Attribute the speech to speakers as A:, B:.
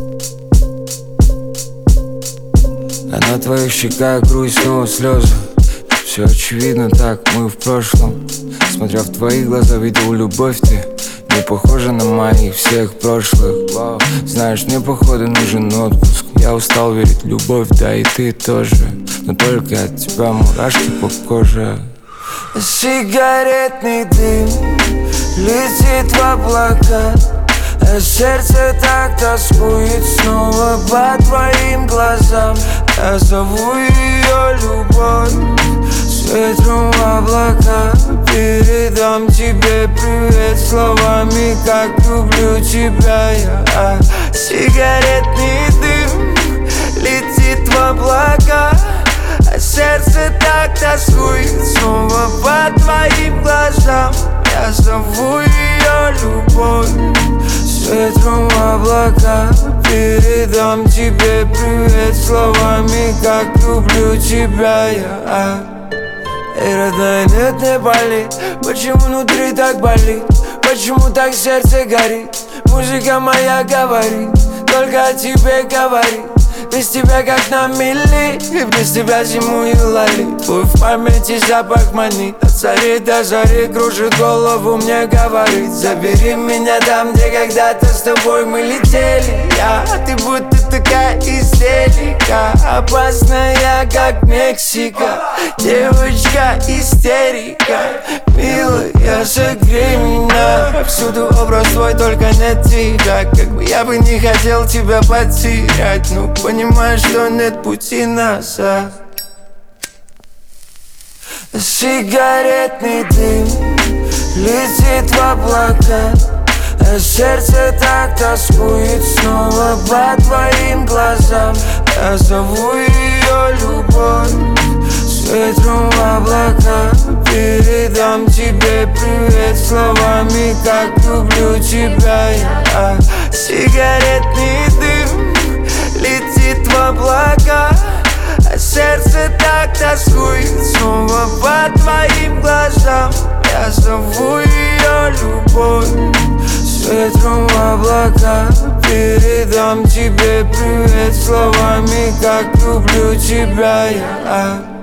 A: А на твоих щеках грусть, снова слезы. Все очевидно, так мы в прошлом. Смотря в твои глаза, видел любовь ты. Не похожа на моих всех прошлых. Знаешь, мне походу нужен отпуск. Я устал верить в любовь, да и ты тоже. Но только от тебя мурашки по коже.
B: Сигаретный дым летит в облака, а сердце так тоскует снова по твоим глазам. Я зову ее любовь с ветром в облака. Передам тебе привет словами, как люблю тебя я. Сигаретный дым летит в облака, а сердце так тоскует снова по твоим глазам. Я зову ее любовь с ветром в облака. Передам тебе привет словами, как люблю тебя я. Эй, родная, нет, не болит. Почему внутри так болит? Почему так сердце горит? Музыка моя говорит, только о тебе говорит. Без тебя как на мели, и без тебя зимую лали. Твой в памяти запах манит, от зари до зари кружит голову, мне говорит: забери меня там, где когда-то с тобой мы летели. А ты будто такая истерика, опасная, как Мексика. Девочка истерика, милая, согрей меня. Всюду образ твой, только не тебя. Как бы я бы не хотел тебя потерять, но понимаешь, что нет пути назад. Сигаретный дым летит в облака, а сердце так тоскует снова по твоим глазам. Я зову ее любовь с ветром в облака. Передам тебе привет словами, как люблю тебя я. Сигаретный дым летит в облака, а сердце так тоскует снова по твоим глазам. Я зову ее любовь с ветром в облака. Передам тебе привет словами, как люблю тебя я.